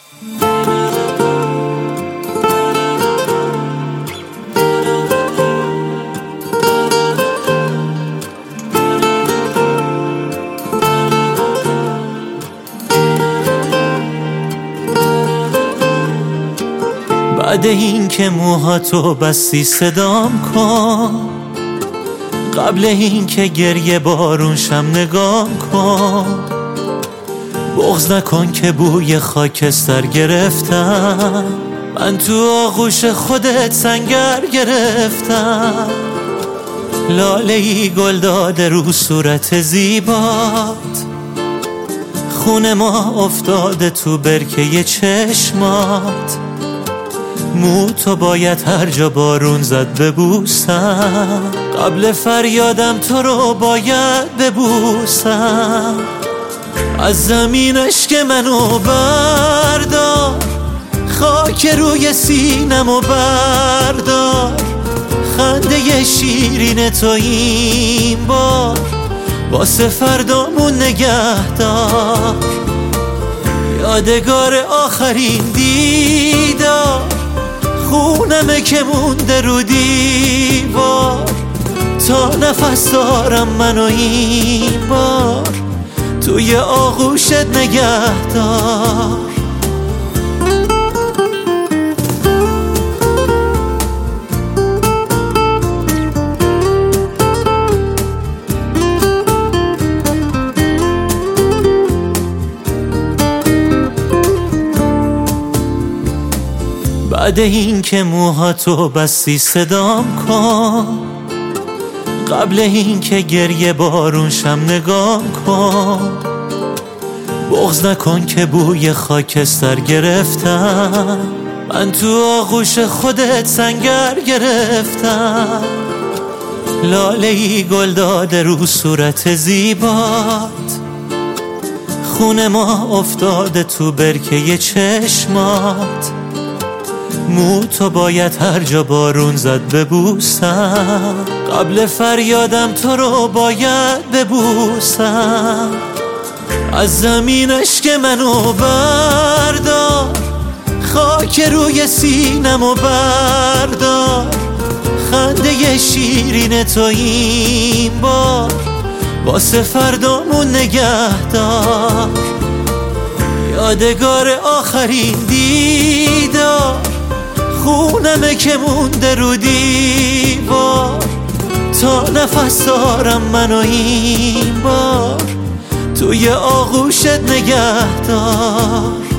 بعد این که موهاتو بستی صدام کن، قبل این که گریه بارون شم نگام کن. بغض نکن که بوی خاکستر گرفتم، من تو آغوش خودت سنگر گرفتم. لاله‌ای گل داده رو صورت زیبات، خون ما افتاده تو برکه چشمات. موتو باید هر جا بارون زد ببوسم، قبل فریادم تو رو باید ببوسم. از زمین عشق منو بردار، خاک روی سینمو بردار. خنده شیرین تو این بار واسه فردامون نگهدار. یادگار آخرین دیدار، خونمه که مونده رو دیوار. تا نفس دارم منو این بار توی آغوشت نگهدار. بعد این که موهاتو بستی صدام کن، قبل این که گریه بارون شم نگام کن. بغض نکن که بوی خاکستر گرفتم، من تو آغوش خودت سنگر گرفتم. لاله‌ای گل داده رو صورت زیبات، خون ما افتاده تو برکه چشمات. موتو باید هر جا بارون زد ببوسم، قبل فریادم تو رو باید ببوسم. از زمین عشق منو بردار، خاک روی سینمو بردار. خنده شیرین تو این بار واسه فردامون نگهدار. یادگار آخرین دیدار، خونمه که مونده رو دیوار. تا نفس دارم منو این بار توی آغوشت نگهدار.